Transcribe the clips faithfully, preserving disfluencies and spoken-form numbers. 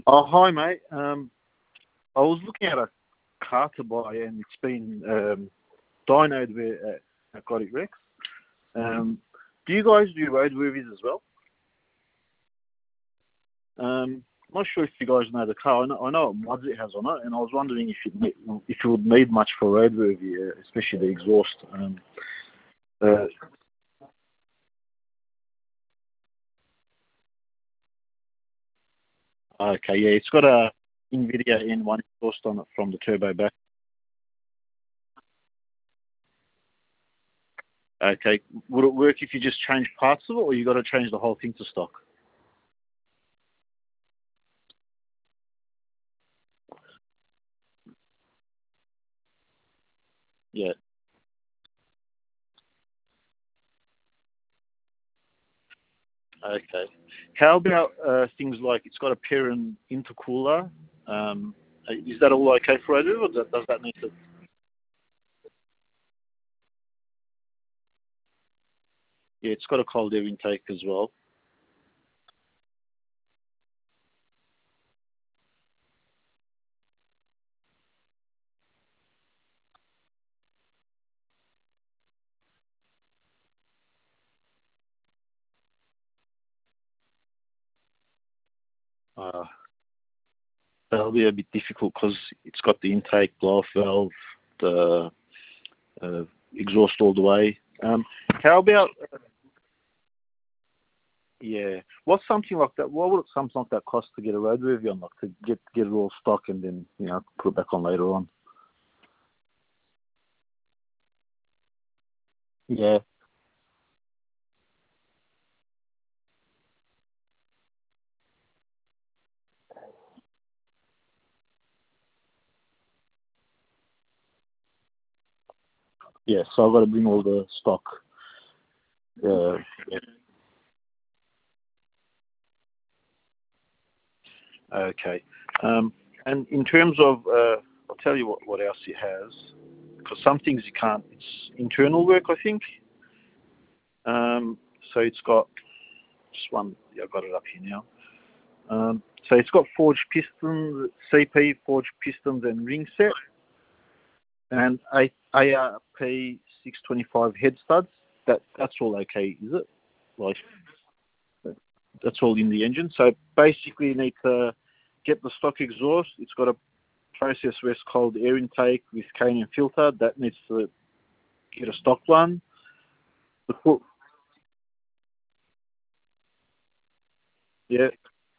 Oh, hi, mate. Um, I was looking at a car to buy, and it's been um, dynoed with uh, Aquatic Rex. Um, do you guys do road movies as well? Um, I'm not sure if you guys know the car. I know, I know what mods it has on it, and I was wondering if it ne- if it would need much for road movie, uh, especially the exhaust. Um, uh, okay, yeah, it's got a NVIDIA N one exhaust on it from the turbo back. Okay, would it work if you just change parts of it, or you got to change the whole thing to stock? Yeah. Okay. How about uh, things like it's got a Perrin intercooler? Um, is that all okay for road movie, or does does that need to? Yeah, it's got a cold air intake as well. Uh, that'll be a bit difficult because it's got the intake, blow-off valve, the uh, exhaust all the way. Um, how about yeah? What's something like that? What would something like that cost to get a road review on, like to get get it all stock and then you know put it back on later on? Yeah, yeah. So I've got to bring all the stock. Uh, yeah. Okay. Um, and in terms of, uh, I'll tell you what, what else it has, because some things you can't, it's internal work, I think. Um, so it's got, just one, yeah, I've got it up here now. Um, so it's got forged pistons, C P, forged pistons and ring set, and A R P six twenty-five head studs. That, that's all okay, is it? Like, that's all in the engine. So basically you need to get the stock exhaust. It's got a process where it's cold air intake with cane and filter. That needs to get a stock one. The foot, yeah,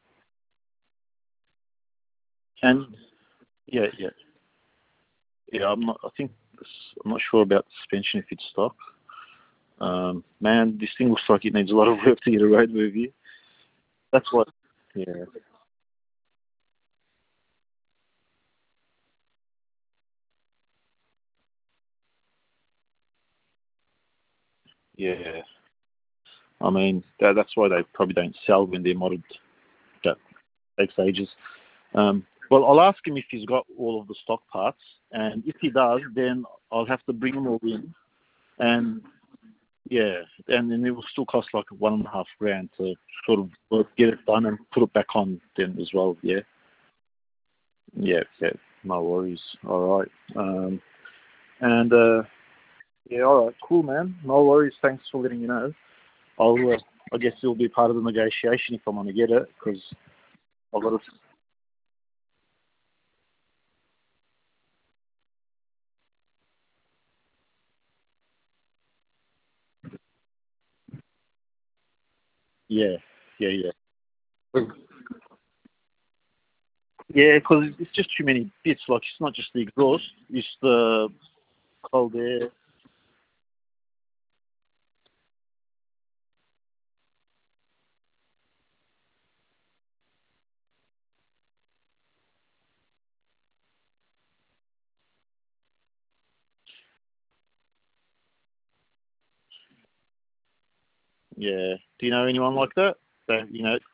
and yeah, yeah, yeah. I'm not. I think this, I'm not sure about the suspension if it's stock. Um, man, this thing looks like it needs a lot of work to get a road review. That's what. Yeah, yeah. I mean, that, that's why they probably don't sell when they're modded. That takes ages. Um, well, I'll ask him if he's got all of the stock parts, and if he does, then I'll have to bring them all in. And yeah, and then it will still cost like one and a half grand to sort of both get it done and put it back on then as well. Yeah, yeah, yeah. No worries. All right. Um, and uh, yeah, all right, cool, man. No worries. Thanks for letting me know. I'll, uh, I guess it'll be part of the negotiation if I want to get it because I've got to. Yeah, yeah, yeah. Yeah, because it's just too many bits. Like it's not just the exhaust; it's the cold air. Yeah. Do you know anyone like that? That you know?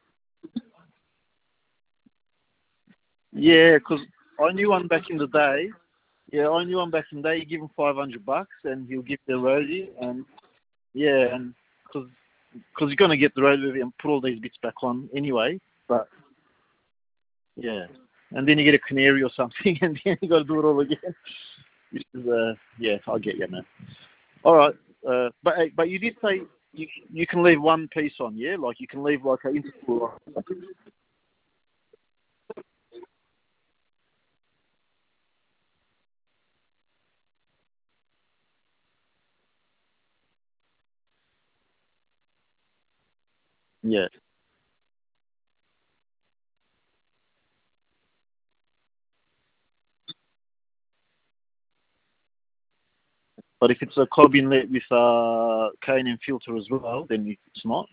Yeah, because I knew one back in the day. Yeah, I knew one back in the day. You give him five hundred bucks, and he'll give the roadie, and yeah, and because because you're gonna get the roadie and put all these bits back on anyway. But Yeah. And then you get a canary or something, and then you got to do it all again. Which is, uh, yeah, I get you, man. All right. Uh, but uh, but you did say you you can leave one piece on, yeah? Like you can leave like an interval. Yeah. But if it's a cob inlet with a K and M filter as well, then it's not.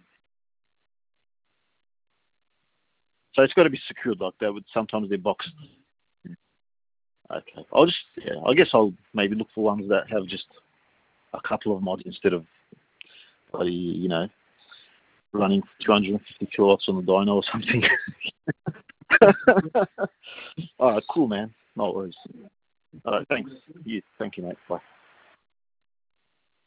So it's got to be secured like that. With sometimes they're boxed. Okay. I'll just yeah. I guess I'll maybe look for ones that have just a couple of mods instead of bloody you know running two hundred fifty kilowatts on the dyno or something. All right. Cool, man. No worries. All right. Thanks. You. Thank you, mate. Bye.